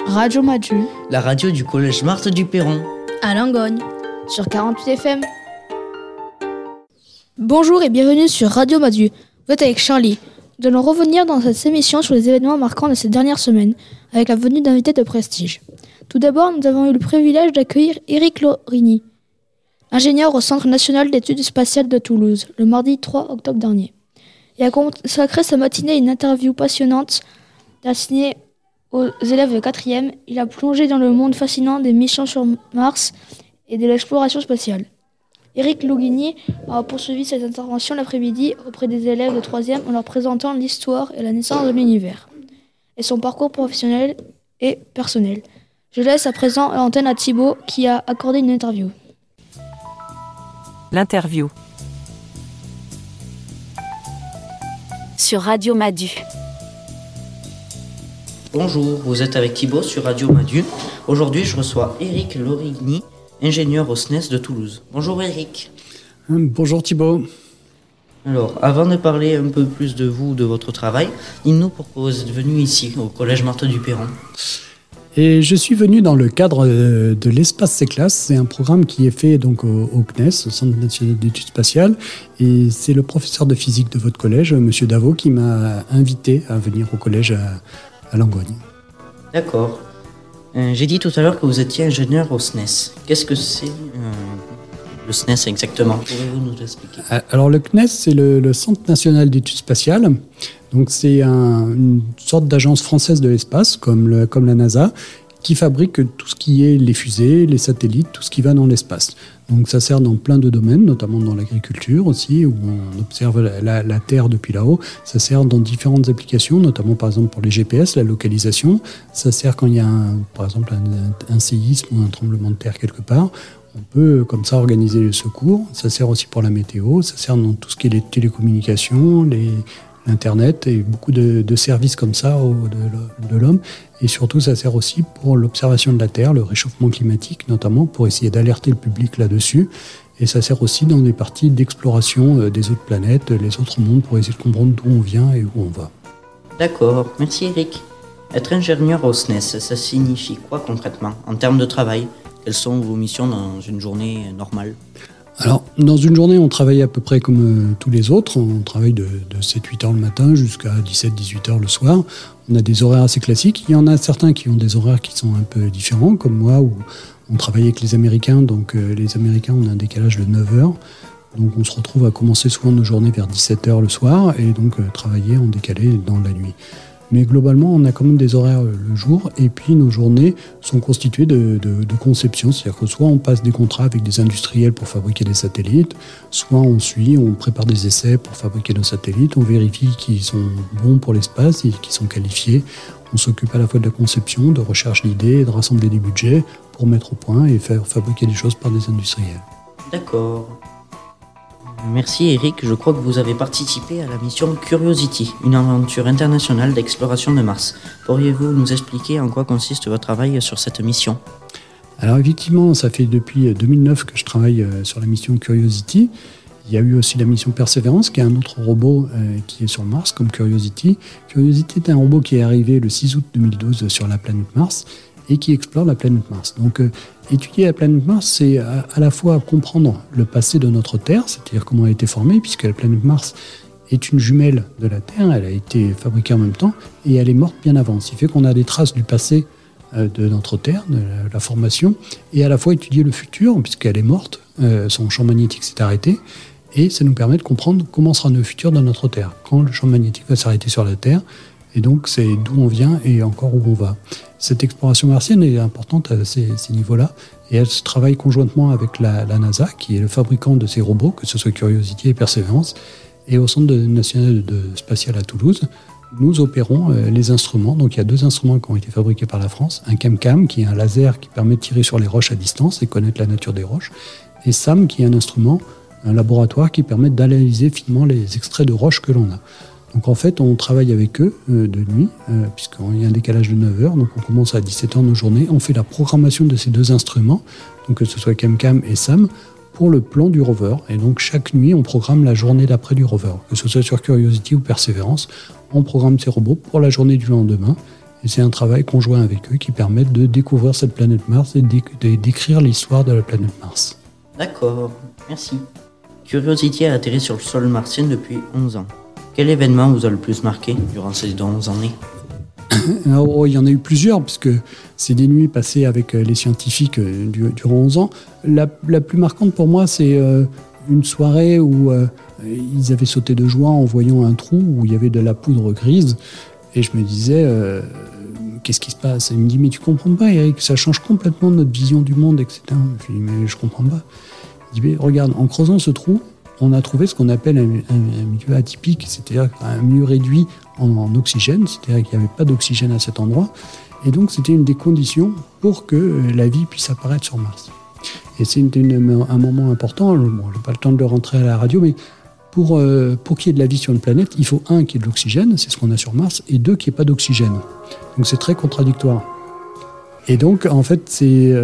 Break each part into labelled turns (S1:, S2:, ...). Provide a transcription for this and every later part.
S1: Radio Madu,
S2: la radio du collège Marthe du Perron,
S1: à Langogne, sur 48 FM. Bonjour et bienvenue sur Radio Madu. Vous êtes avec Charlie. Nous allons revenir dans cette émission sur les événements marquants de ces dernières semaines, avec la venue d'invités de prestige. Tout d'abord, nous avons eu le privilège d'accueillir Éric Lorini, ingénieur au Centre national d'études spatiales de Toulouse, le mardi 3 octobre dernier. Il a consacré sa matinée à une interview passionnante destinée aux élèves de 4e. Il a plongé dans le monde fascinant des missions sur Mars et de l'exploration spatiale. Éric Lorini a poursuivi cette intervention l'après-midi auprès des élèves de 3e en leur présentant l'histoire et la naissance de l'univers et son parcours professionnel et personnel. Je laisse à présent l'antenne à Thibaut qui a accordé une interview.
S3: L'interview.
S4: Sur Radio Madu.
S2: Bonjour, vous êtes avec Thibaut sur Radio Madu. Aujourd'hui, je reçois Éric Lorini, ingénieur au SNES de Toulouse. Bonjour Éric.
S5: Bonjour Thibaut.
S2: Alors, avant de parler un peu plus de vous, de votre travail, dites-nous pourquoi vous êtes venu ici, au collège Marthe du Perron.
S5: Et je suis venu dans le cadre de l'espace C-Classe. C'est un programme qui est fait donc au CNES, au Centre national d'études spatiales. Et c'est le professeur de physique de votre collège, Monsieur Davot, qui m'a invité à venir au collège à Langogne.
S2: D'accord. J'ai dit tout à l'heure que vous étiez ingénieur au SNES. Qu'est-ce que c'est le SNES exactement? Pouvez-vous nous l'expliquer?
S5: Alors le CNES, c'est le Centre national d'études spatiales. Donc c'est une sorte d'agence française de l'espace, comme la NASA, qui fabrique tout ce qui est les fusées, les satellites, tout ce qui va dans l'espace. Donc ça sert dans plein de domaines, notamment dans l'agriculture aussi, où on observe la Terre depuis là-haut. Ça sert dans différentes applications, notamment par exemple pour les GPS, la localisation. Ça sert quand il y a par exemple un séisme ou un tremblement de terre quelque part. On peut comme ça organiser les secours. Ça sert aussi pour la météo. Ça sert dans tout ce qui est les télécommunications, l'Internet et beaucoup de services comme ça de l'homme. Et surtout, ça sert aussi pour l'observation de la Terre, le réchauffement climatique notamment, pour essayer d'alerter le public là-dessus. Et ça sert aussi dans des parties d'exploration des autres planètes, les autres mondes, pour essayer de comprendre d'où on vient et où on va.
S2: D'accord, merci Eric. Être ingénieur au SNES, ça signifie quoi concrètement en termes de travail? Quelles sont vos missions dans une journée normale?
S5: Alors, dans une journée, on travaille à peu près comme tous les autres. On travaille de 7-8 heures le matin jusqu'à 17-18 heures le soir. On a des horaires assez classiques. Il y en a certains qui ont des horaires qui sont un peu différents, comme moi, où on travaille avec les Américains. Donc, les Américains, on a un décalage de 9 heures. Donc, on se retrouve à commencer souvent nos journées vers 17 heures le soir et donc travailler en décalé dans la nuit. Mais globalement, on a quand même des horaires le jour et puis nos journées sont constituées de conception. C'est-à-dire que soit on passe des contrats avec des industriels pour fabriquer des satellites, soit on prépare des essais pour fabriquer nos satellites, on vérifie qu'ils sont bons pour l'espace et qu'ils sont qualifiés. On s'occupe à la fois de la conception, de recherche d'idées, de rassembler des budgets pour mettre au point et faire fabriquer des choses par des industriels.
S2: D'accord. Merci Eric, je crois que vous avez participé à la mission Curiosity, une aventure internationale d'exploration de Mars. Pourriez-vous nous expliquer en quoi consiste votre travail sur cette mission?
S5: Alors effectivement, ça fait depuis 2009 que je travaille sur la mission Curiosity. Il y a eu aussi la mission Perseverance, qui est un autre robot qui est sur Mars, comme Curiosity. Curiosity est un robot qui est arrivé le 6 août 2012 sur la planète Mars et qui explore la planète Mars. Donc étudier la planète Mars, c'est à la fois comprendre le passé de notre Terre, c'est-à-dire comment elle a été formée, puisque la planète Mars est une jumelle de la Terre, elle a été fabriquée en même temps, et elle est morte bien avant. Ce qui fait qu'on a des traces du passé de notre Terre, de la formation, et à la fois étudier le futur, puisqu'elle est morte, son champ magnétique s'est arrêté, et ça nous permet de comprendre comment sera le futur de notre Terre, quand le champ magnétique va s'arrêter sur la Terre, et donc c'est d'où on vient et encore où on va. Cette exploration martienne est importante à ces niveaux-là, et elle se travaille conjointement avec la NASA, qui est le fabricant de ces robots, que ce soit Curiosity et Perseverance, et au Centre national spatial à Toulouse, nous opérons les instruments. Donc il y a 2 instruments qui ont été fabriqués par la France, un CAM-CAM, qui est un laser qui permet de tirer sur les roches à distance et connaître la nature des roches, et SAM, qui est un instrument, un laboratoire qui permet d'analyser finement les extraits de roches que l'on a. Donc en fait, on travaille avec eux de nuit, puisqu'il y a un décalage de 9 heures, donc on commence à 17 heures nos journées. On fait la programmation de ces 2 instruments, donc que ce soit CAM-CAM et SAM, pour le plan du rover. Et donc chaque nuit, on programme la journée d'après du rover. Que ce soit sur Curiosity ou Perseverance, on programme ces robots pour la journée du lendemain. Et c'est un travail conjoint avec eux qui permet de découvrir cette planète Mars et d'écrire l'histoire de la planète Mars.
S2: D'accord, merci. Curiosity a atterri sur le sol martien depuis 11 ans. Quel événement vous a le plus marqué durant ces 11 années ?
S5: Alors, il y en a eu plusieurs, puisque c'est des nuits passées avec les scientifiques durant 11 ans. La plus marquante pour moi, c'est une soirée où ils avaient sauté de joie en voyant un trou où il y avait de la poudre grise. Et je me disais, qu'est-ce qui se passe ? Et il me dit, mais tu comprends pas, Eric, ça change complètement notre vision du monde, etc. Je lui dis, mais je comprends pas. Il dit, mais regarde, en creusant ce trou, on a trouvé ce qu'on appelle un milieu atypique, c'est-à-dire un milieu réduit en oxygène, c'est-à-dire qu'il n'y avait pas d'oxygène à cet endroit. Et donc, c'était une des conditions pour que la vie puisse apparaître sur Mars. Et c'est un moment important. Bon, je n'ai pas le temps de le rentrer à la radio, mais pour qu'il y ait de la vie sur une planète, il faut qu'il y ait de l'oxygène, c'est ce qu'on a sur Mars, et deux, qu'il n'y ait pas d'oxygène. Donc, c'est très contradictoire. Et donc, en fait, c'est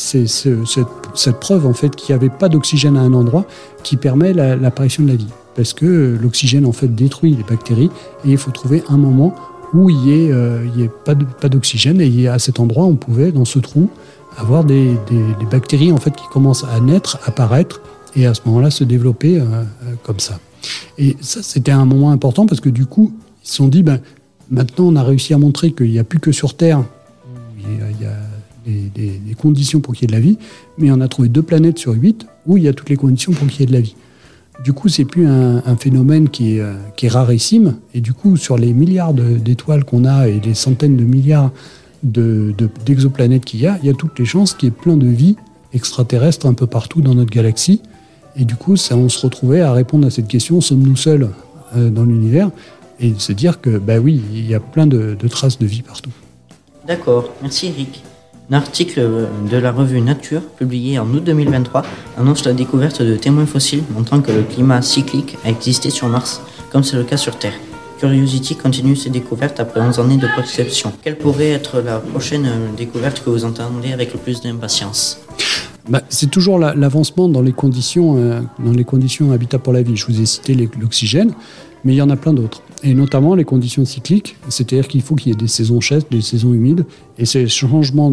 S5: cette preuve en fait, qu'il n'y avait pas d'oxygène à un endroit qui permet l'apparition de la vie. Parce que l'oxygène, en fait, détruit les bactéries et il faut trouver un moment où il n'y ait pas d'oxygène. Et à cet endroit, on pouvait, dans ce trou, avoir des bactéries en fait, qui commencent à naître, apparaître et à ce moment-là se développer comme ça. Et ça, c'était un moment important parce que du coup, ils se sont dit, maintenant, on a réussi à montrer qu'il n'y a plus que sur Terre il y a des conditions pour qu'il y ait de la vie, mais on a trouvé 2 planètes sur 8 où il y a toutes les conditions pour qu'il y ait de la vie. Du coup, c'est plus un phénomène qui est rarissime, et du coup, sur les milliards d'étoiles qu'on a et les centaines de milliards d'exoplanètes qu'il y a toutes les chances qu'il y ait plein de vie extraterrestre un peu partout dans notre galaxie. Et du coup, on se retrouvait à répondre à cette question, sommes-nous seuls dans l'univers ? Et de se dire que, oui, il y a plein de traces de vie partout.
S2: D'accord, merci Eric. Un article de la revue Nature, publié en août 2023, annonce la découverte de témoins fossiles montrant que le climat cyclique a existé sur Mars, comme c'est le cas sur Terre. Curiosity continue ses découvertes après 11 années de conception. Quelle pourrait être la prochaine découverte que vous entendez avec le plus d'impatience ?
S5: C'est toujours l'avancement dans les conditions habitables pour la vie. Je vous ai cité l'oxygène, mais il y en a plein d'autres. Et notamment les conditions cycliques, c'est-à-dire qu'il faut qu'il y ait des saisons chaudes, des saisons humides, et ces changements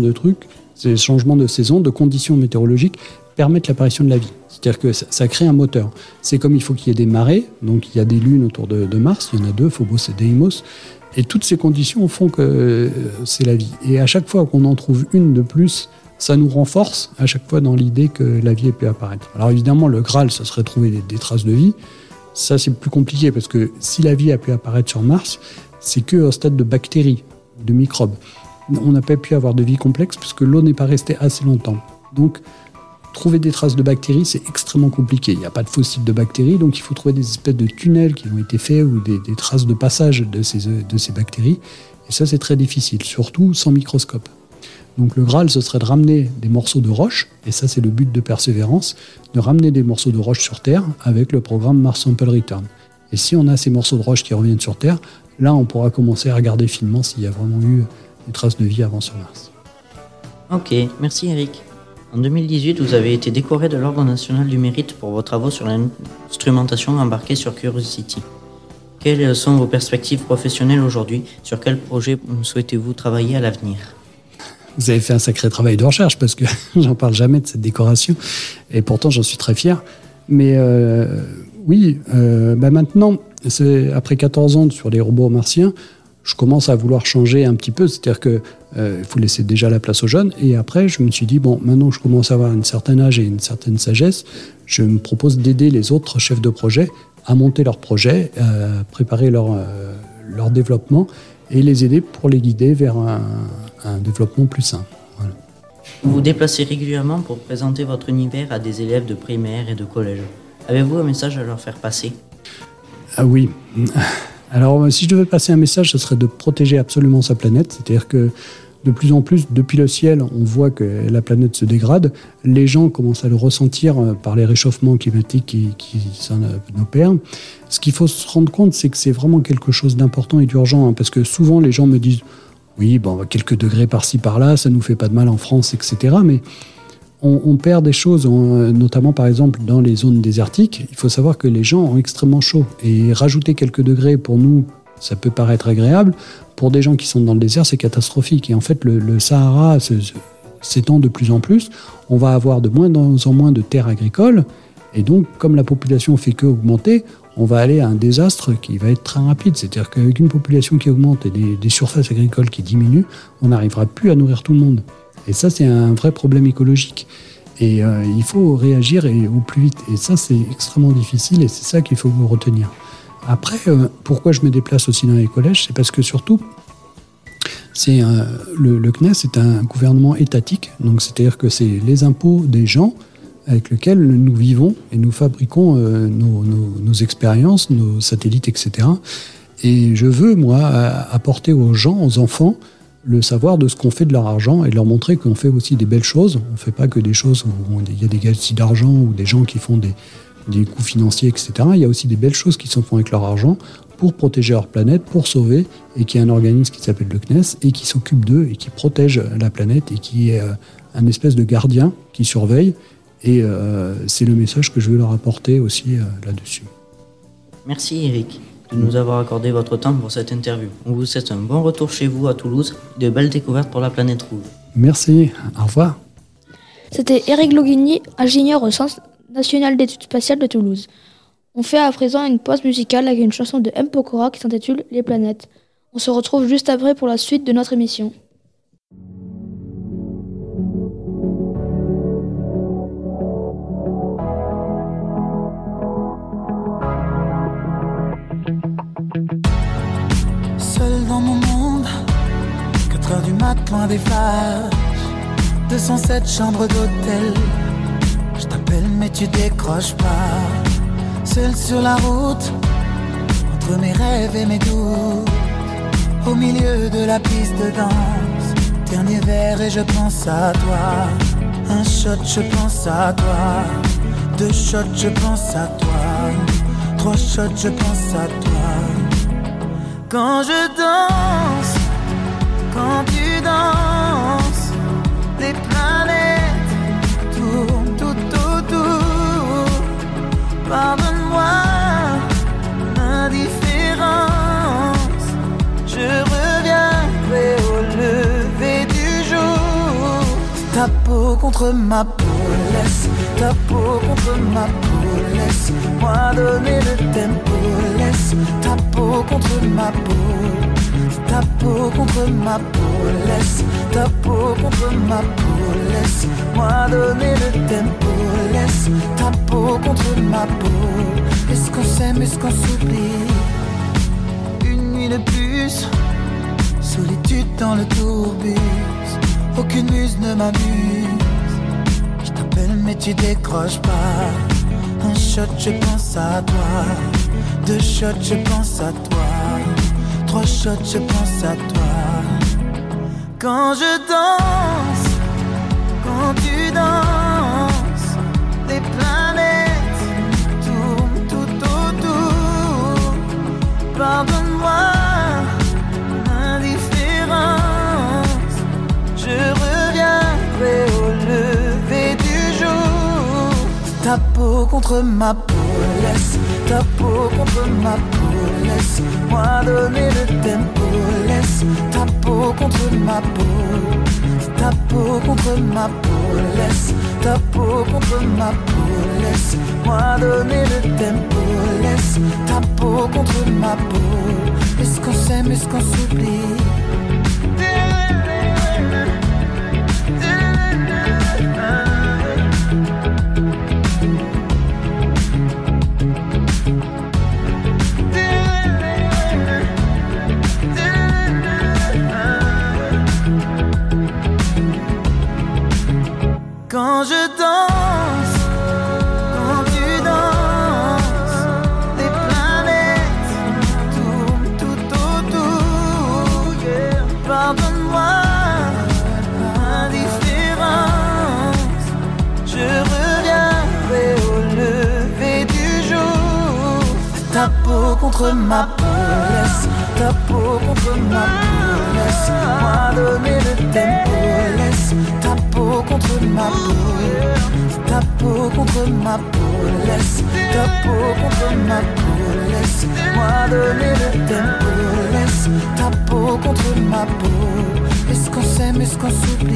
S5: de saison, de conditions météorologiques, permettent l'apparition de la vie. C'est-à-dire que ça crée un moteur. C'est comme il faut qu'il y ait des marées, donc il y a des lunes autour de Mars, il y en a 2, Phobos et Deimos, et toutes ces conditions font que c'est la vie. Et à chaque fois qu'on en trouve une de plus, ça nous renforce à chaque fois dans l'idée que la vie peut apparaître. Alors évidemment, le Graal, ça serait trouver des traces de vie. Ça, c'est plus compliqué parce que si la vie a pu apparaître sur Mars, c'est qu'au stade de bactéries, de microbes. On n'a pas pu avoir de vie complexe parce que l'eau n'est pas restée assez longtemps. Donc, trouver des traces de bactéries, c'est extrêmement compliqué. Il n'y a pas de fossiles de bactéries, donc il faut trouver des espèces de tunnels qui ont été faits ou des traces de passage de ces bactéries. Et ça, c'est très difficile, surtout sans microscope. Donc le Graal, ce serait de ramener des morceaux de roche, et ça c'est le but de Persévérance, de ramener des morceaux de roche sur Terre avec le programme Mars Sample Return. Et si on a ces morceaux de roche qui reviennent sur Terre, là on pourra commencer à regarder finement s'il y a vraiment eu des traces de vie avant sur Mars.
S2: Ok, merci Eric. En 2018, vous avez été décoré de l'Ordre national du mérite pour vos travaux sur l'instrumentation embarquée sur Curiosity. Quelles sont vos perspectives professionnelles aujourd'hui ? Sur quel projet souhaitez-vous travailler à l'avenir ?
S5: Vous avez fait un sacré travail de recherche parce que j'en parle jamais de cette décoration et pourtant j'en suis très fier. Mais maintenant, après 14 ans sur les robots martiens, je commence à vouloir changer un petit peu. C'est-à-dire qu'il faut laisser déjà la place aux jeunes. Et après, je me suis dit, maintenant que je commence à avoir un certain âge et une certaine sagesse, je me propose d'aider les autres chefs de projet à monter leur projet, à préparer leur développement et les aider pour les guider vers un développement plus sain. Voilà.
S2: Vous vous déplacez régulièrement pour présenter votre univers à des élèves de primaire et de collège. Avez-vous un message à leur faire passer ?
S5: Ah oui. Alors, si je devais passer un message, ce serait de protéger absolument sa planète. C'est-à-dire que de plus en plus, depuis le ciel, on voit que la planète se dégrade. Les gens commencent à le ressentir par les réchauffements climatiques qui s'en opèrent. Ce qu'il faut se rendre compte, c'est que c'est vraiment quelque chose d'important et d'urgent. Parce que souvent, les gens me disent « Oui, quelques degrés par-ci, par-là, ça ne nous fait pas de mal en France, etc. » Mais on perd des choses, notamment par exemple dans les zones désertiques. Il faut savoir que les gens ont extrêmement chaud. Et rajouter quelques degrés, pour nous, ça peut paraître agréable. pour des gens qui sont dans le désert, c'est catastrophique. Et en fait, le Sahara s'étend de plus en plus. On va avoir de moins en moins de terres agricoles. Et donc, comme la population fait qu'augmenter, on va aller à un désastre qui va être très rapide. C'est-à-dire qu'avec une population qui augmente et des surfaces agricoles qui diminuent, on n'arrivera plus à nourrir tout le monde. Et ça, c'est un vrai problème écologique. Et il faut réagir au plus vite. Et ça, c'est extrêmement difficile et c'est ça qu'il faut retenir. Après, pourquoi je me déplace aussi dans les collèges ? C'est parce que surtout, le CNES est un gouvernement étatique. Donc, c'est-à-dire que c'est les impôts des gens avec lesquels nous vivons et nous fabriquons nos expériences, nos satellites, etc. Et je veux, moi, apporter aux gens, aux enfants, le savoir de ce qu'on fait de leur argent et de leur montrer qu'on fait aussi des belles choses. On ne fait pas que des choses où il y a des gaspilles d'argent ou des gens qui font des coûts financiers, etc. Il y a aussi des belles choses qui se font avec leur argent pour protéger leur planète, pour sauver, et qu'il y a un organisme qui s'appelle le CNES et qui s'occupe d'eux et qui protège la planète et qui est un espèce de gardien qui surveille. Et c'est le message que je veux leur apporter aussi là-dessus.
S2: Merci Eric de nous avoir accordé votre temps pour cette interview. On vous souhaite un bon retour chez vous à Toulouse et de belles découvertes pour la planète rouge.
S5: Merci, au revoir.
S1: C'était Eric Loghigny, ingénieur au Centre national d'études spatiales de Toulouse. On fait à présent une pause musicale avec une chanson de M. Pokora qui s'intitule « Les planètes ». On se retrouve juste après pour la suite de notre émission.
S3: Seul dans mon monde, 4 heures du mat, loin des flashs, 207 chambres d'hôtel. Je t'appelle mais tu décroches pas. Seul sur la route, entre mes rêves et mes doutes, au milieu de la piste de danse. Dernier verre et je pense à toi. Un shot, je pense à toi. 2 shots, je pense à toi. 3 shots, je pense à toi. Quand je danse, quand tu danses, les planètes tournent tout autour. Pardonne-moi l'indifférence, je reviendrai au lever du jour. Ta peau contre ma peau, laisse ta peau contre ma peau, laisse-moi donner le tempo, laisse ta peau contre ma peau, ta peau contre ma peau, laisse ta peau contre ma peau, laisse-moi donner le tempo, laisse ta peau contre ma peau. Est-ce qu'on s'aime, est-ce qu'on s'oublie? Une nuit de plus, solitude dans le tourbus, aucune muse ne m'amuse. Je t'appelle mais tu décroches pas. Un shot, je pense à toi. 2 shots, je pense à toi. 3 shots, je pense à toi. Quand je danse, quand tu danses, les planètes tournent tout autour. Pardonne-moi l'indifférence, je reviendrai au lever du jour. Ta peau contre ma peau, laisse ta peau contre ma peau, laisse-moi donner le tempo, laisse ta peau contre ma peau, ta peau contre ma peau, laisse ta peau contre ma peau, laisse-moi donner le tempo, laisse ta peau contre ma peau. Est-ce qu'on s'aime, est-ce qu'on s'oublie? Quand je danse, quand tu danses, les planètes tournent tout autour. Yeah. Pardonne-moi l'indifférence, je reviendrai au lever du jour. Ta peau contre ma peau, laisse ta peau contre ma peau, laisse-moi donner le tempo, laisse ta peau contre ma peau, ta peau contre ma peau, laisse ta peau contre ma peau, laisse-moi donner le tempo, laisse ta peau peau contre ma peau. Est-ce qu'on s'aime, est-ce qu'on s'oublie?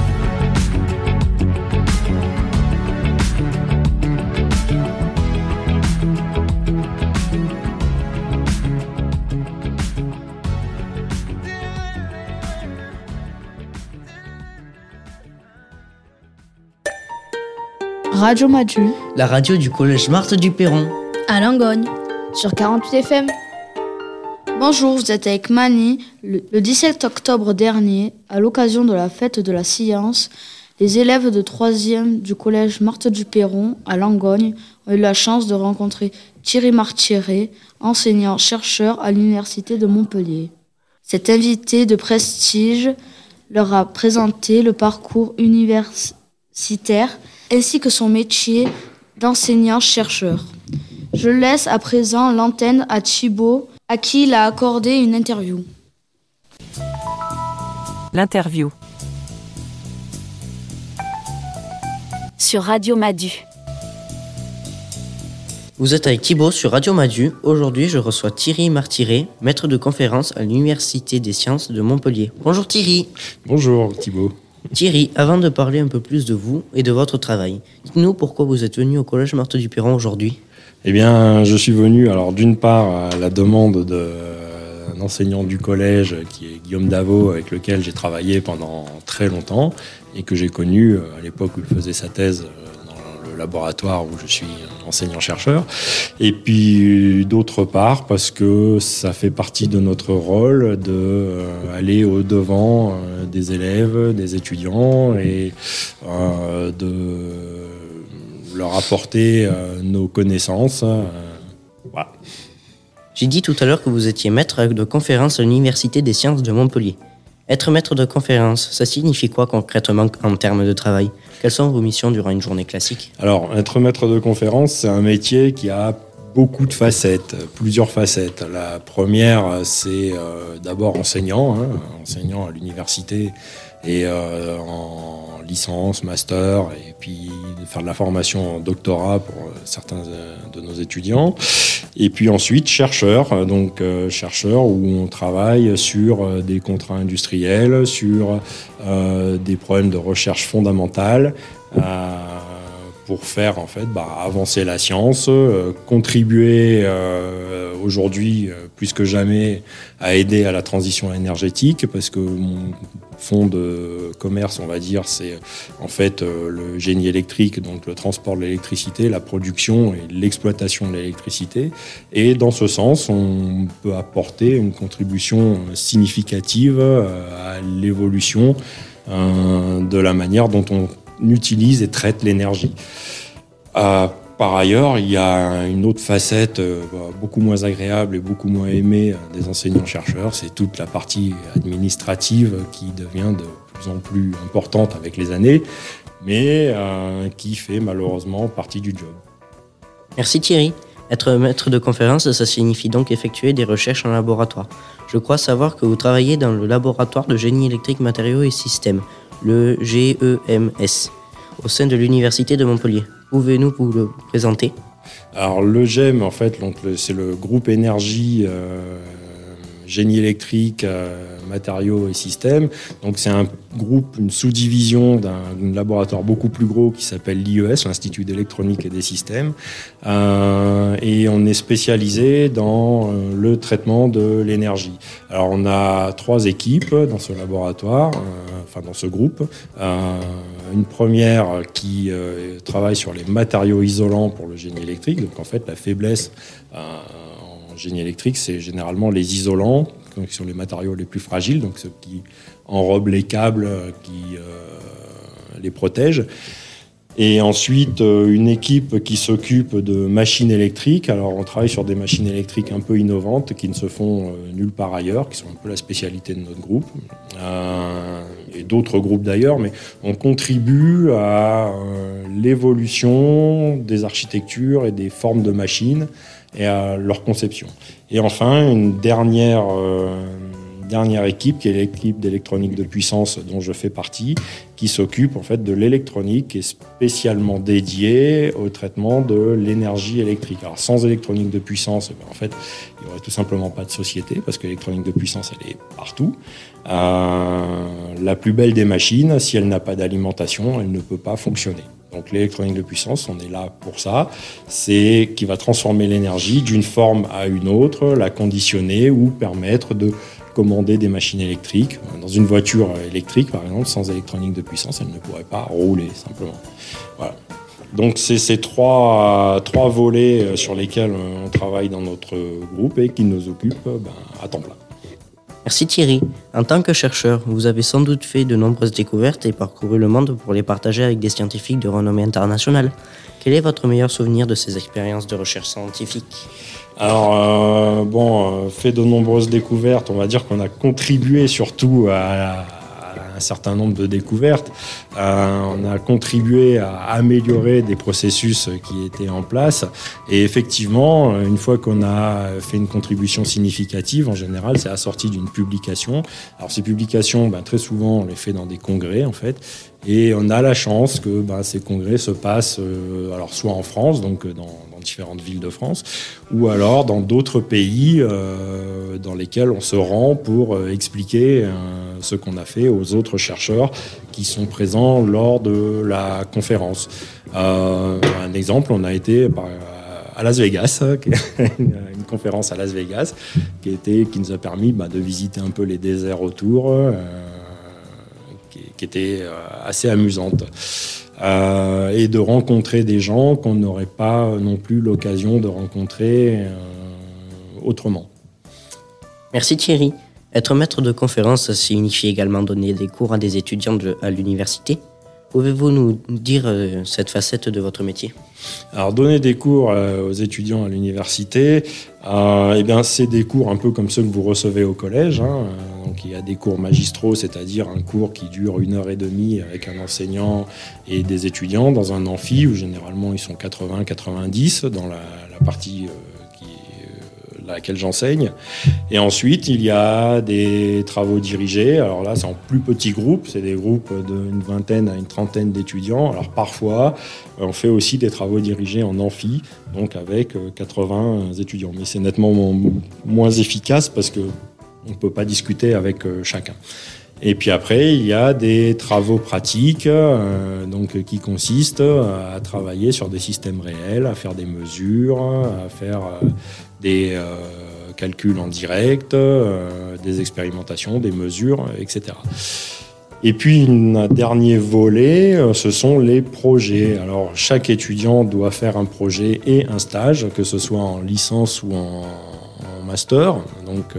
S1: Radio Madu,
S2: La radio du collège Marthe du Perron.
S1: à Langogne, sur 48 FM. Bonjour, vous êtes avec Mani. Le 17 octobre dernier, à l'occasion de la fête de la science, les élèves de 3e du collège Marthe du Perron, à Langogne, ont eu la chance de rencontrer Thierry Martiré, enseignant-chercheur à l'université de Montpellier. Cet invité de prestige leur a présenté le parcours universitaire ainsi que son métier d'enseignant-chercheur. Je laisse à présent l'antenne à Thibaut, à qui il a accordé une interview.
S6: L'interview.
S4: Sur Radio Madu.
S2: Vous êtes avec Thibaut sur Radio Madu. Aujourd'hui, je reçois Thierry Martiré, maître de conférence à l'Université des sciences de Montpellier. Bonjour Thierry.
S7: Bonjour Thibaut.
S2: Thierry, avant de parler un peu plus de vous et de votre travail, dites-nous pourquoi vous êtes venu au collège Marthe du Perron aujourd'hui.
S7: Eh bien, je suis venu, alors d'une part, à la demande d'un enseignant du collège qui est Guillaume Davot, avec lequel j'ai travaillé pendant très longtemps et que j'ai connu à l'époque où il faisait sa thèse dans le laboratoire où je suis enseignant-chercheur. Et puis, d'autre part, parce que ça fait partie de notre rôle d'aller au-devant des élèves, des étudiants et de leur apporter nos connaissances. Voilà.
S2: J'ai dit tout à l'heure que vous étiez maître de conférence à l'Université des sciences de Montpellier. Être maître de conférence, ça signifie quoi concrètement en termes de travail? Quelles sont vos missions durant une journée classique?
S7: Alors, être maître de conférence, c'est un métier qui a beaucoup de facettes, plusieurs facettes. La première, c'est d'abord enseignant à l'université et en licence, master, et puis de faire de la formation en doctorat pour certains de nos étudiants. Et puis ensuite, chercheur où on travaille sur des contrats industriels, sur des problèmes de recherche fondamentale, pour faire en fait avancer la science, contribuer aujourd'hui plus que jamais à aider à la transition énergétique, parce que mon fonds de commerce, on va dire, c'est en fait le génie électrique, donc le transport de l'électricité, la production et l'exploitation de l'électricité. Et dans ce sens, on peut apporter une contribution significative à l'évolution de la manière dont on utilise et traite l'énergie. Par ailleurs, il y a une autre facette beaucoup moins agréable et beaucoup moins aimée des enseignants-chercheurs, c'est toute la partie administrative qui devient de plus en plus importante avec les années, mais qui fait malheureusement partie du job.
S2: Merci Thierry. Être maître de conférence, ça signifie donc effectuer des recherches en laboratoire. Je crois savoir que vous travaillez dans le laboratoire de génie électrique, matériaux et systèmes, le GEMS, au sein de l'Université de Montpellier. Pouvez-vous vous le présenter?
S7: Alors le GEM, en fait, c'est le groupe énergie, génie électrique, matériaux et systèmes. Donc c'est un groupe, une sous-division d'un laboratoire beaucoup plus gros qui s'appelle l'IES, l'Institut d'électronique et des systèmes. Et on est spécialisé dans le traitement de l'énergie. Alors on a 3 équipes dans ce laboratoire, dans ce groupe. Une première qui travaille sur les matériaux isolants pour le génie électrique. Donc en fait la faiblesse en génie électrique, c'est généralement les isolants, qui sont les matériaux les plus fragiles, donc ceux qui enrobent les câbles, qui les protègent. Et ensuite, une équipe qui s'occupe de machines électriques. Alors, on travaille sur des machines électriques un peu innovantes qui ne se font nulle part ailleurs, qui sont un peu la spécialité de notre groupe, et d'autres groupes d'ailleurs, mais on contribue à l'évolution des architectures et des formes de machines et à leur conception. Et enfin, une dernière dernière équipe, qui est l'équipe d'électronique de puissance dont je fais partie, qui s'occupe en fait de l'électronique qui est spécialement dédiée au traitement de l'énergie électrique. Alors sans électronique de puissance, en fait, il n'y aurait tout simplement pas de société parce que l'électronique de puissance, elle est partout. La plus belle des machines, si elle n'a pas d'alimentation, elle ne peut pas fonctionner. Donc l'électronique de puissance, on est là pour ça. C'est qui va transformer l'énergie d'une forme à une autre, la conditionner ou permettre de commander des machines électriques. Dans une voiture électrique, par exemple, sans électronique de puissance, elle ne pourrait pas rouler, simplement. Voilà. Donc c'est ces trois volets sur lesquels on travaille dans notre groupe et qui nous occupent à temps plein.
S2: Merci Thierry. En tant que chercheur, vous avez sans doute fait de nombreuses découvertes et parcouru le monde pour les partager avec des scientifiques de renommée internationale. Quel est votre meilleur souvenir de ces expériences de recherche scientifique ?
S7: Alors, fait de nombreuses découvertes, on va dire qu'on a contribué surtout à un certain nombre de découvertes. On a contribué à améliorer des processus qui étaient en place. Et effectivement, une fois qu'on a fait une contribution significative, en général, c'est assorti d'une publication. Alors ces publications, très souvent, on les fait dans des congrès, en fait. Et on a la chance que ces congrès se passent alors soit en France, donc dans différentes villes de France, ou alors dans d'autres pays dans lesquels on se rend pour expliquer ce qu'on a fait aux autres chercheurs qui sont présents lors de la conférence. Un exemple, on a été à Las Vegas, une conférence à Las Vegas qui nous a permis de visiter un peu les déserts autour, qui était assez amusante. Et de rencontrer des gens qu'on n'aurait pas non plus l'occasion de rencontrer autrement.
S2: Merci Thierry. Être maître de conférence signifie également donner des cours à des étudiants à l'université. Pouvez-vous nous dire cette facette de votre métier ?
S7: Alors, donner des cours aux étudiants à l'université, c'est des cours un peu comme ceux que vous recevez au collège. Donc, il y a des cours magistraux, c'est-à-dire un cours qui dure 1h30 avec un enseignant et des étudiants dans un amphi où généralement ils sont 80-90 dans la partie à laquelle j'enseigne. Et ensuite, il y a des travaux dirigés. Alors là, c'est en plus petits groupes. C'est des groupes d'une vingtaine à une trentaine d'étudiants. Alors parfois, on fait aussi des travaux dirigés en amphi, donc avec 80 étudiants. Mais c'est nettement moins efficace parce qu'on ne peut pas discuter avec chacun. Et puis après, il y a des travaux pratiques qui consistent à travailler sur des systèmes réels, à faire des mesures, à faire des calculs en direct, des expérimentations, des mesures, etc. Et puis, un dernier volet, ce sont les projets. Alors, chaque étudiant doit faire un projet et un stage, que ce soit en licence ou en master. Donc,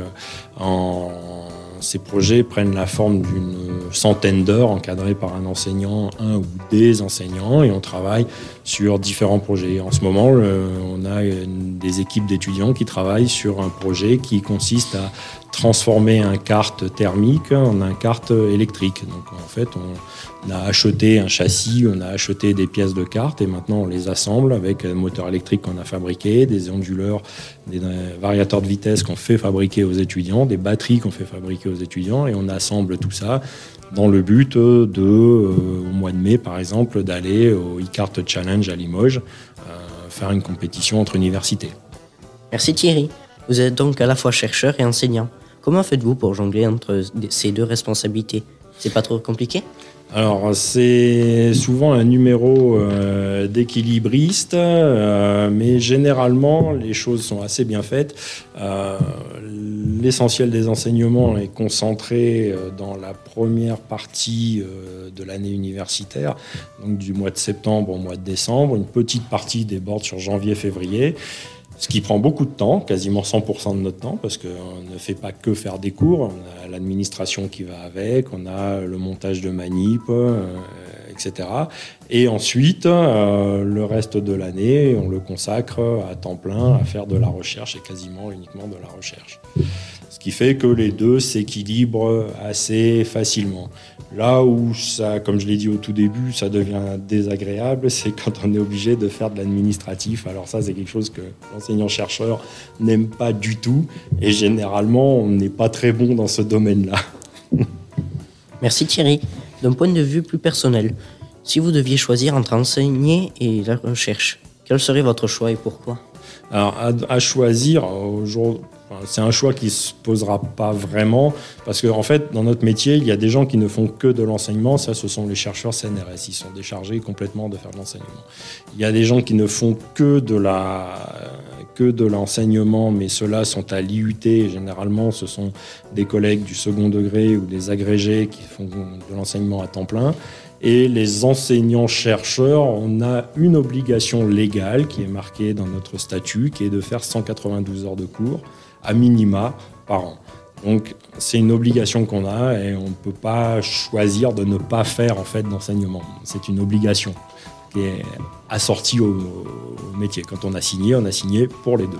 S7: ces projets prennent la forme d'une centaine d'heures encadrées par un enseignant, un ou des enseignants, et on travaille sur différents projets. En ce moment, on a des équipes d'étudiants qui travaillent sur un projet qui consiste à transformer un kart thermique en un kart électrique. Donc en fait, on a acheté un châssis, on a acheté des pièces de kart et maintenant on les assemble avec un moteur électrique qu'on a fabriqué, des onduleurs, des variateurs de vitesse qu'on fait fabriquer aux étudiants, des batteries qu'on fait fabriquer aux étudiants et on assemble tout ça dans le but au mois de mai par exemple, d'aller au e-Kart Challenge à Limoges, faire une compétition entre universités.
S2: Merci Thierry. Vous êtes donc à la fois chercheur et enseignant. Comment faites-vous pour jongler entre ces deux responsabilités ? C'est pas trop compliqué ?
S7: Alors, c'est souvent un numéro d'équilibriste, mais généralement, les choses sont assez bien faites. L'essentiel des enseignements est concentré dans la première partie de l'année universitaire, donc du mois de septembre au mois de décembre. Une petite partie déborde sur janvier-février. Ce qui prend beaucoup de temps, quasiment 100% de notre temps, parce qu'on ne fait pas que faire des cours. On a l'administration qui va avec, on a le montage de manip, etc. Et ensuite, le reste de l'année, on le consacre à temps plein à faire de la recherche et quasiment uniquement de la recherche. Ce qui fait que les deux s'équilibrent assez facilement. Là où ça, comme je l'ai dit au tout début, ça devient désagréable, c'est quand on est obligé de faire de l'administratif. Alors ça, c'est quelque chose que l'enseignant-chercheur n'aime pas du tout. Et généralement, on n'est pas très bon dans ce domaine-là.
S2: Merci Thierry. D'un point de vue plus personnel, si vous deviez choisir entre enseigner et la recherche, quel serait votre choix et pourquoi ?
S7: Alors, à choisir, c'est un choix qui ne se posera pas vraiment, parce qu'en fait, dans notre métier, il y a des gens qui ne font que de l'enseignement. Ça, ce sont les chercheurs CNRS. Ils sont déchargés complètement de faire de l'enseignement. Il y a des gens qui ne font que de l'enseignement, mais ceux-là sont à l'IUT. Généralement, ce sont des collègues du second degré ou des agrégés qui font de l'enseignement à temps plein. Et les enseignants-chercheurs, on a une obligation légale qui est marquée dans notre statut, qui est de faire 192 heures de cours, à minima, par an. Donc, c'est une obligation qu'on a et on ne peut pas choisir de ne pas faire en fait, d'enseignement. C'est une obligation qui est assortie au métier. Quand on a signé pour les deux.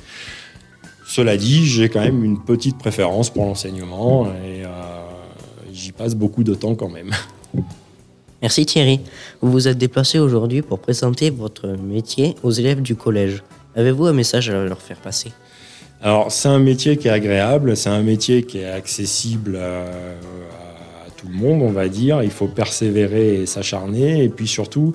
S7: Cela dit, j'ai quand même une petite préférence pour l'enseignement et j'y passe beaucoup de temps quand même.
S2: Merci Thierry. Vous vous êtes déplacé aujourd'hui pour présenter votre métier aux élèves du collège. Avez-vous un message à leur faire passer ?
S7: Alors, c'est un métier qui est agréable, c'est un métier qui est accessible à tout le monde, on va dire. Il faut persévérer et s'acharner. Et puis surtout,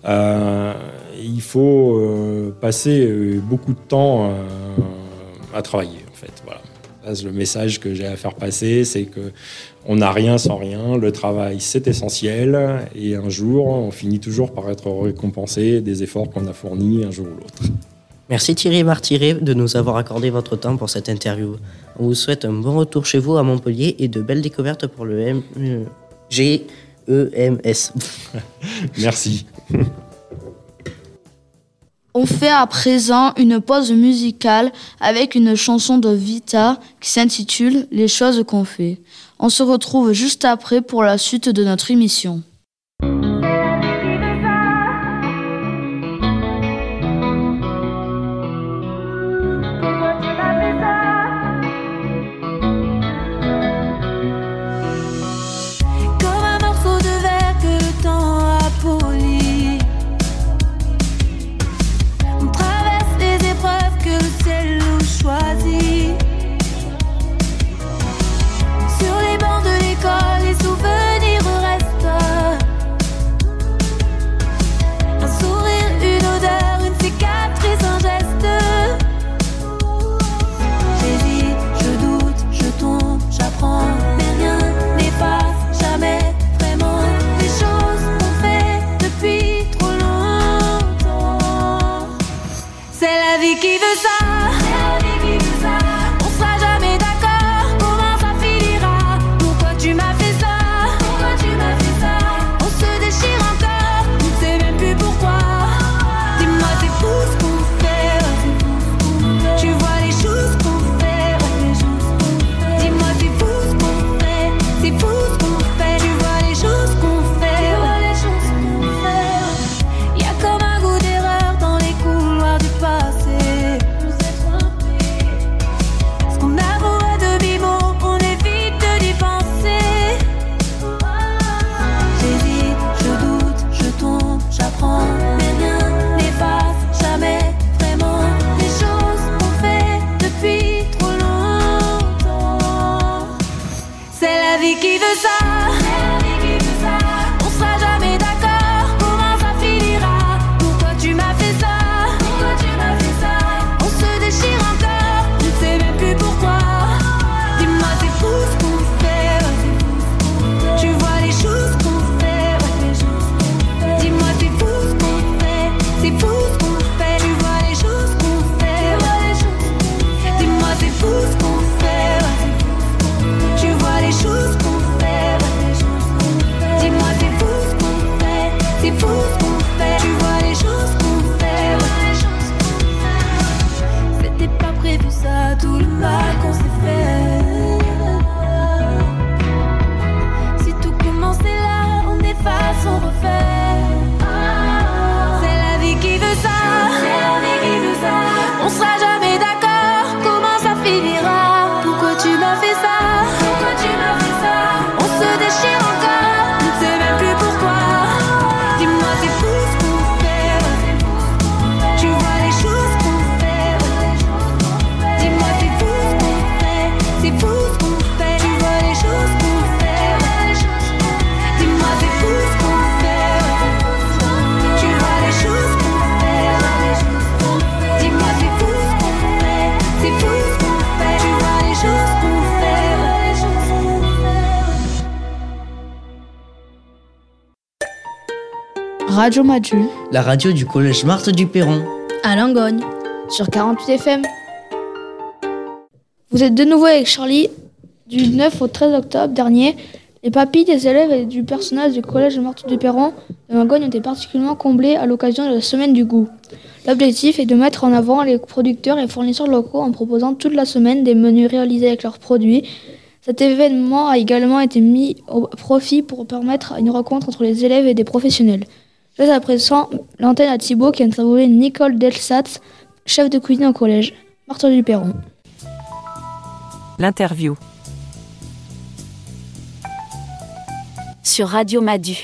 S7: il faut passer beaucoup de temps à travailler, en fait. Voilà. C'est le message que j'ai à faire passer, c'est qu'on n'a rien sans rien. Le travail, c'est essentiel. Et un jour, on finit toujours par être récompensé des efforts qu'on a fournis un jour ou l'autre.
S2: Merci Thierry Martiré de nous avoir accordé votre temps pour cette interview. On vous souhaite un bon retour chez vous à Montpellier et de belles découvertes pour le GEMS.
S7: Merci.
S6: On fait à présent une pause musicale avec une chanson de Vita qui s'intitule « Les choses qu'on fait ». On se retrouve juste après pour la suite de notre émission.
S8: Si tout commençait là, on efface, on refait.
S6: Radio Madu.
S2: La radio du collège Marthe du Perron.
S1: À Langogne, sur 48 FM. Vous êtes de nouveau avec Charlie. Du 9 au 13 octobre dernier, les papilles des élèves et du personnel du collège Marthe du Perron de Langogne ont été particulièrement comblées à l'occasion de la semaine du goût. L'objectif est de mettre en avant les producteurs et fournisseurs locaux en proposant toute la semaine des menus réalisés avec leurs produits. Cet événement a également été mis au profit pour permettre une rencontre entre les élèves et des professionnels. Je laisse à présent l'antenne à Thibaut qui a interviewé Nicole Delsatz, chef de cuisine au collège Marthe du Perron.
S4: L'interview. Sur Radio Madu.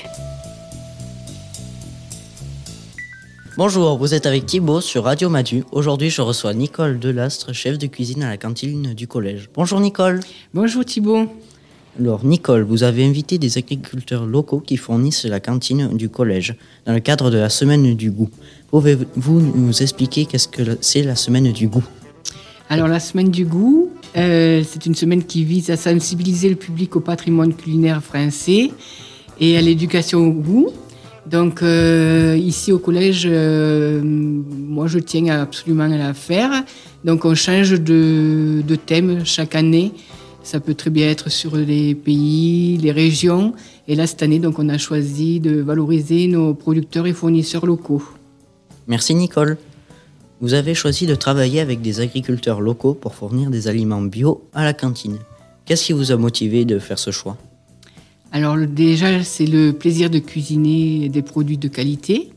S2: Bonjour, vous êtes avec Thibaut sur Radio Madu. Aujourd'hui, je reçois Nicole Delastre, chef de cuisine à la cantine du collège. Bonjour Nicole.
S8: Bonjour Thibaut.
S2: Alors Nicole, vous avez invité des agriculteurs locaux qui fournissent la cantine du collège dans le cadre de la semaine du goût. Pouvez-vous nous expliquer qu'est-ce que c'est la semaine du goût ?
S8: Alors la semaine du goût, c'est une semaine qui vise à sensibiliser le public au patrimoine culinaire français et à l'éducation au goût. Donc ici au collège, moi je tiens absolument à la faire. Donc on change de thème chaque année. Ça peut très bien être sur les pays, les régions. Et là cette année, donc on a choisi de valoriser nos producteurs et fournisseurs locaux.
S2: Merci Nicole. Vous avez choisi de travailler avec des agriculteurs locaux pour fournir des aliments bio à la cantine. Qu'est-ce qui vous a motivé de faire ce choix ?
S8: Alors déjà, c'est le plaisir de cuisiner des produits de qualité.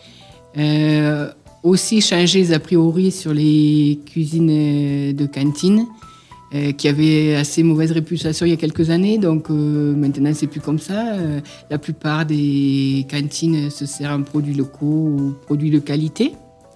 S8: Aussi changer les a priori sur les cuisines de cantine qui avaient assez mauvaise réputation il y a quelques années. Donc maintenant, c'est plus comme ça. La plupart des cantines se servent en produits locaux ou produits de qualité.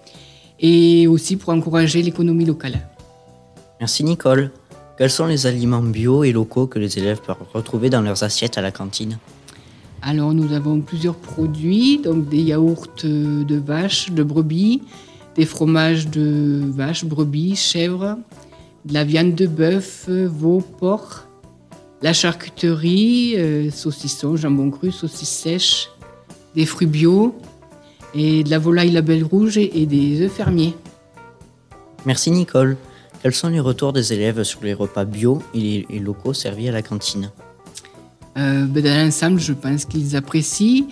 S8: Et aussi pour encourager l'économie locale.
S2: Merci Nicole. Quels sont les aliments bio et locaux que les élèves peuvent retrouver dans leurs assiettes à la cantine ?
S8: Alors nous avons plusieurs produits, donc des yaourts de vache, de brebis, des fromages de vache, brebis, chèvres, de la viande de bœuf, veau, porc, la charcuterie, saucisson, jambon cru, saucisses sèches, des fruits bio, et de la volaille label rouge et des œufs fermiers.
S2: Merci Nicole. Quels sont les retours des élèves sur les repas bio et locaux servis à la cantine ?
S8: Dans l'ensemble, je pense qu'ils apprécient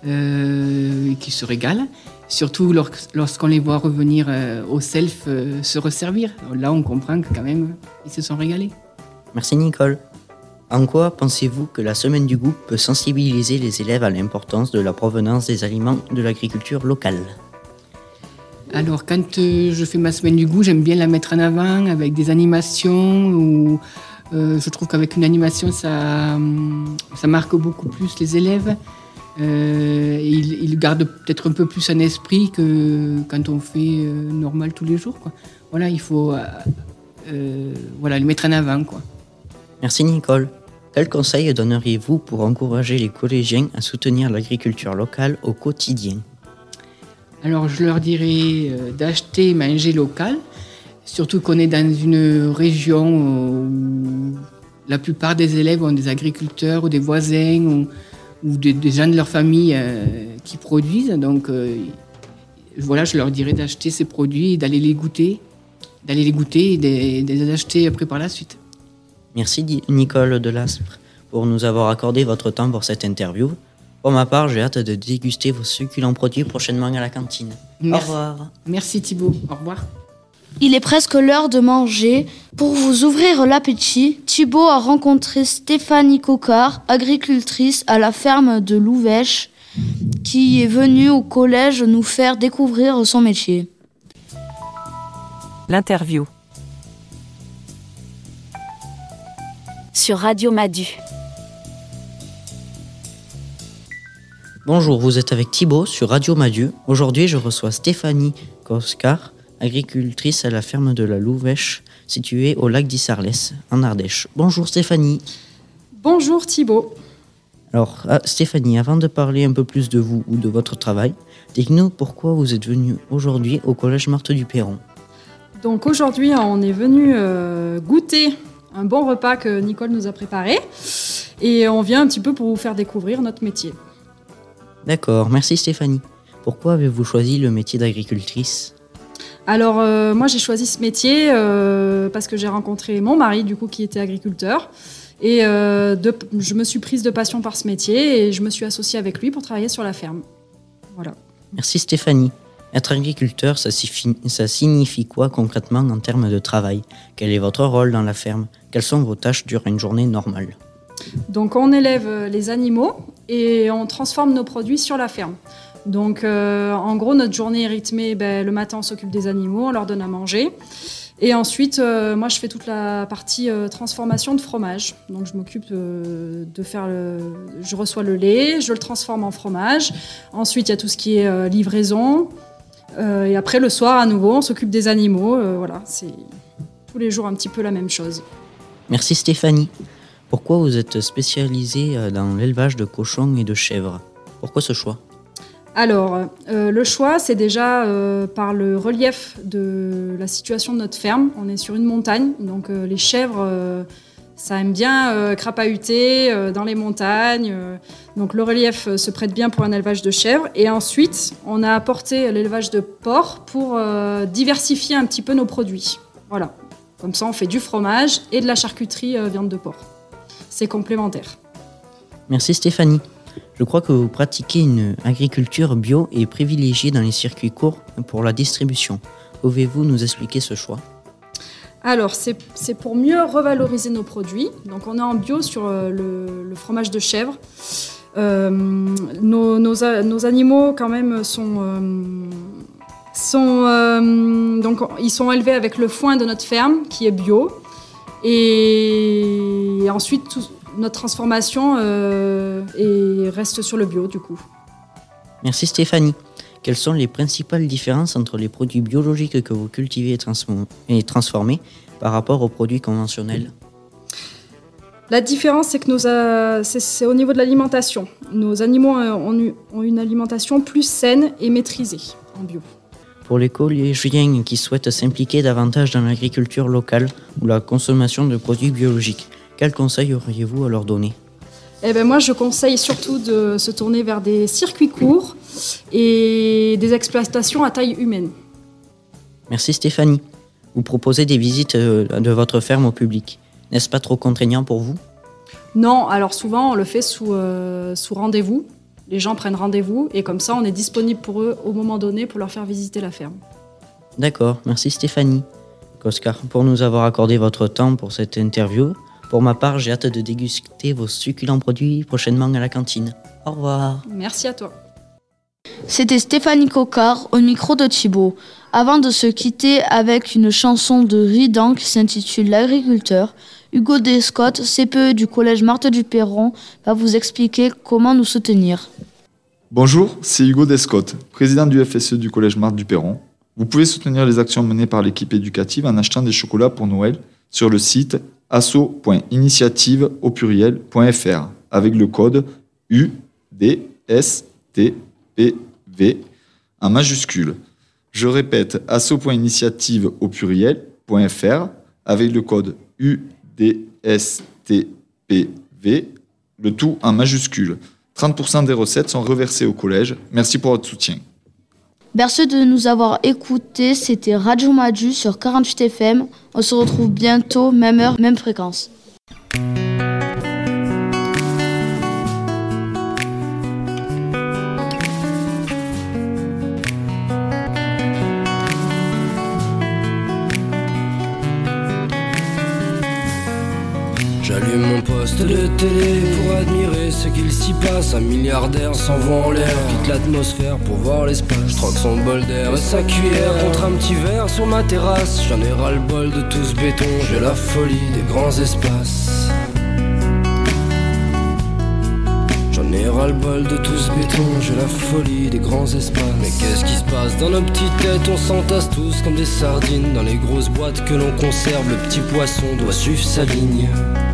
S8: et qu'ils se régalent. Surtout lorsqu'on les voit revenir au self se resservir. Là, on comprend que quand même, ils se sont régalés.
S2: Merci Nicole. En quoi pensez-vous que la semaine du goût peut sensibiliser les élèves à l'importance de la provenance des aliments de l'agriculture locale ?
S8: Alors, quand je fais ma semaine du goût, j'aime bien la mettre en avant avec des animations. Je trouve qu'avec une animation, ça marque beaucoup plus les élèves. Ils gardent peut-être un peu plus un esprit que quand on fait normal tous les jours, quoi. Voilà, il faut le mettre en avant, quoi.
S2: Merci Nicole. Quels conseils donneriez-vous pour encourager les collégiens à soutenir l'agriculture locale au quotidien ?
S8: Alors je leur dirais d'acheter et manger local, surtout qu'on est dans une région où la plupart des élèves ont des agriculteurs ou des voisins ou des gens de leur famille qui produisent. Donc je leur dirais d'acheter ces produits et d'aller les goûter et de les acheter après par la suite.
S2: Merci Nicole Delastre pour nous avoir accordé votre temps pour cette interview. Pour ma part, j'ai hâte de déguster vos succulents produits prochainement à la cantine.
S8: Merci.
S2: Au revoir.
S8: Merci Thibaut, au revoir.
S6: Il est presque l'heure de manger. Pour vous ouvrir l'appétit, Thibaut a rencontré Stéphanie Coquart, agricultrice à la ferme de Louvèche, qui est venue au collège nous faire découvrir son métier.
S4: L'interview. Sur Radio Madu.
S2: Bonjour, vous êtes avec Thibaut sur Radio Madu. Aujourd'hui, je reçois Stéphanie Coquart, agricultrice à la ferme de la Louvèche, située au lac d'Issarlès, en Ardèche. Bonjour Stéphanie.
S9: Bonjour Thibaut.
S2: Alors Stéphanie, avant de parler un peu plus de vous ou de votre travail, dites-nous pourquoi vous êtes venue aujourd'hui au collège Marthe du Perron.
S9: Donc aujourd'hui, on est venu goûter un bon repas que Nicole nous a préparé et on vient un petit peu pour vous faire découvrir notre métier.
S2: D'accord, merci Stéphanie. Pourquoi avez-vous choisi le métier d'agricultrice ?
S9: Alors, moi, j'ai choisi ce métier parce que j'ai rencontré mon mari, du coup, qui était agriculteur. Et je me suis prise de passion par ce métier et je me suis associée avec lui pour travailler sur la ferme. Voilà.
S2: Merci Stéphanie. Être agriculteur, ça signifie quoi concrètement en termes de travail ? Quel est votre rôle dans la ferme ? Quelles sont vos tâches durant une journée normale ?
S9: Donc, on élève les animaux et on transforme nos produits sur la ferme. Donc, en gros, notre journée est rythmée. Le matin, on s'occupe des animaux, on leur donne à manger. Et ensuite, moi, je fais toute la partie transformation de fromage. Donc, je m'occupe de faire je reçois le lait, je le transforme en fromage. Ensuite, il y a tout ce qui est livraison. Et après, le soir, à nouveau, on s'occupe des animaux. Voilà, c'est tous les jours un petit peu la même chose.
S2: Merci Stéphanie. Pourquoi vous êtes spécialisée dans l'élevage de cochons et de chèvres ? Pourquoi ce choix ?
S9: Alors, le choix, c'est déjà par le relief de la situation de notre ferme. On est sur une montagne, donc les chèvres, ça aime bien crapahuter dans les montagnes. Donc le relief se prête bien pour un élevage de chèvres. Et ensuite, on a apporté l'élevage de porcs pour diversifier un petit peu nos produits. Voilà, comme ça on fait du fromage et de la charcuterie viande de porc. C'est complémentaire.
S2: Merci Stéphanie. Je crois que vous pratiquez une agriculture bio et privilégiée dans les circuits courts pour la distribution. Pouvez-vous nous expliquer ce choix ?
S9: Alors, c'est pour mieux revaloriser nos produits. Donc, on est en bio sur le fromage de chèvre. Nos animaux, quand même, donc, ils sont élevés avec le foin de notre ferme, qui est bio. Et ensuite, notre transformation reste sur le bio, du coup.
S2: Merci Stéphanie. Quelles sont les principales différences entre les produits biologiques que vous cultivez et transformez par rapport aux produits conventionnels ?
S9: La différence, c'est que c'est au niveau de l'alimentation. Nos animaux ont une alimentation plus saine et maîtrisée en bio.
S2: Pour les collégiens qui souhaitent s'impliquer davantage dans l'agriculture locale ou la consommation de produits biologiques, quels conseils auriez-vous à leur donner ?
S9: Moi, je conseille surtout de se tourner vers des circuits courts et des exploitations à taille humaine.
S2: Merci Stéphanie. Vous proposez des visites de votre ferme au public. N'est-ce pas trop contraignant pour vous ?
S9: Non, alors souvent on le fait sous rendez-vous. Les gens prennent rendez-vous et comme ça on est disponible pour eux au moment donné pour leur faire visiter la ferme.
S2: D'accord, merci Stéphanie. Oscar, pour nous avoir accordé votre temps pour cette interview. Pour ma part, j'ai hâte de déguster vos succulents produits prochainement à la cantine. Au revoir.
S9: Merci à toi.
S6: C'était Stéphanie Coquart au micro de Thibaut. Avant de se quitter avec une chanson de Ridan qui s'intitule L'agriculteur, Hugo Descotte, CPE du collège Marthe du Perron, va vous expliquer comment nous soutenir.
S10: Bonjour, c'est Hugo Descotte, président du FSE du collège Marthe du Perron. Vous pouvez soutenir les actions menées par l'équipe éducative en achetant des chocolats pour Noël sur le site asso.initiative.fr avec le code UDSTPV en majuscule. Je répète, asso.initiative.fr avec le code UDSTPV, le tout en majuscule. 30% des recettes sont reversées au collège. Merci pour votre soutien.
S6: Merci de nous avoir écoutés. C'était Radio Madu sur 48 FM. On se retrouve bientôt, même heure, même fréquence.
S11: J'allume mon poste de télé pour admirer ce qu'il s'y passe. Un milliardaire s'envoie en l'air, quitte l'atmosphère pour voir l'espace. Je troque son bol d'air et sa cuillère contre un petit verre sur ma terrasse. J'en ai ras le bol de tout ce béton, j'ai la folie des grands espaces. J'en ai ras le bol de tout ce béton, j'ai la folie des grands espaces. Mais qu'est-ce qui se passe dans nos petites têtes? On s'entasse tous comme des sardines dans les grosses boîtes que l'on conserve. Le petit poisson doit suivre sa ligne.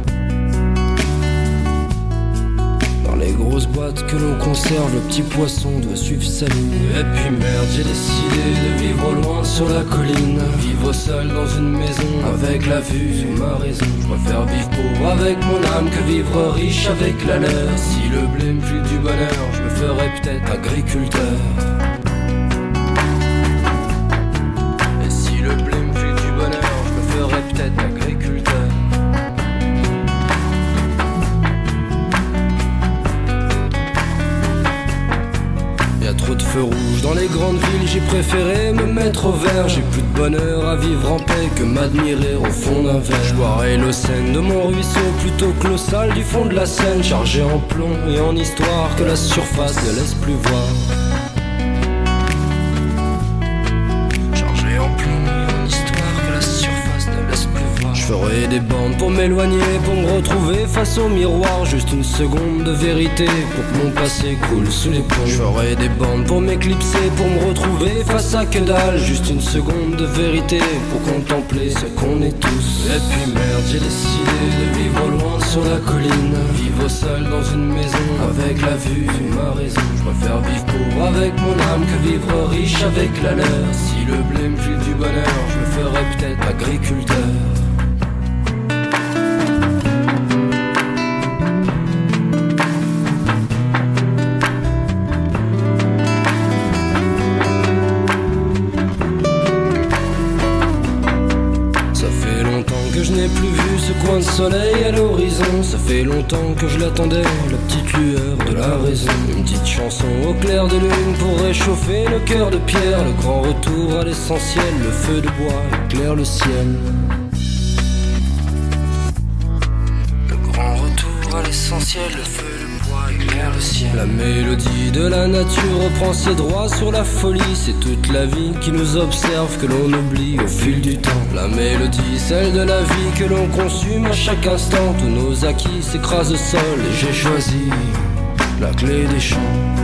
S11: Les grosses boîtes que l'on conserve, le petit poisson doit suivre sa ligne. Et puis merde, j'ai décidé de vivre loin sur la colline. Vivre seul dans une maison avec la vue sur ma raison. Je préfère vivre pauvre avec mon âme que vivre riche avec la leur. Si le blé me file du bonheur, je me ferai ferais peut-être agriculteur. Et si le blé me file du bonheur, je me ferais peut-être agriculteur. Y'a trop de feux rouges dans les grandes villes, j'ai préféré me mettre au vert. J'ai plus de bonheur à vivre en paix que m'admirer au fond d'un verre. Je boirai l'eau saine de mon ruisseau plutôt que l'eau sale du fond de la Seine, chargée en plomb et en histoire que la surface ne laisse plus voir. Chargée en plomb et en histoire que la surface ne laisse plus voir. Je ferai des bandes pour m'éloigner, pour me retrouver face au miroir. Juste une seconde de vérité pour que mon passé coule sous les ponts. Je ferai des bandes pour m'éclipser, pour me retrouver face à que dalle. Juste une seconde de vérité pour contempler ce qu'on est tous. Et puis merde, j'ai décidé de vivre loin sur la colline, vivre seul dans une maison avec la vue de ma raison. Je préfère vivre pauvre avec mon âme que vivre riche avec la leur. Si le blé me file du bonheur, je me ferai peut-être agriculteur. Coin de soleil à l'horizon, ça fait longtemps que je l'attendais, la petite lueur de la raison. Une petite chanson au clair de lune pour réchauffer le cœur de pierre. Le grand retour à l'essentiel, le feu de bois éclaire le ciel. Le grand retour à l'essentiel, le feu de bois éclaire le ciel. La mélodie de la nature reprend ses droits sur la folie. C'est toute la vie qui nous observe, que l'on oublie au fil du temps. La mélodie, celle de la vie que l'on consume à chaque instant. Tous nos acquis s'écrasent au sol et j'ai choisi la clé des champs.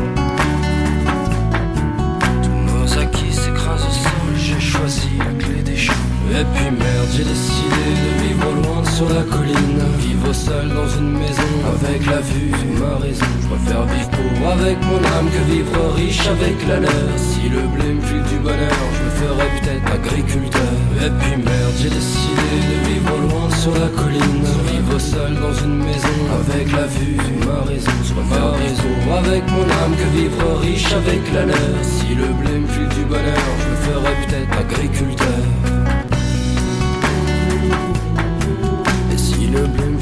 S11: Tous nos acquis s'écrasent au sol et j'ai choisi la clé des champs. Et puis merde, j'ai décidé de vivre loin sur la colline, vivre seul dans une maison avec la vue de ma raison. Je préfère vivre pauvre avec mon âme que vivre riche avec la leur. Si le blé me file du bonheur, je me ferai peut-être agriculteur. Et puis merde, j'ai décidé de vivre loin sur la colline, vivre seul dans une maison avec la vue de ma raison. Je préfère vivre pauvre avec mon âme que vivre riche avec la leur. Si le blé me file du bonheur, je me ferai peut-être agriculteur. Et si le blé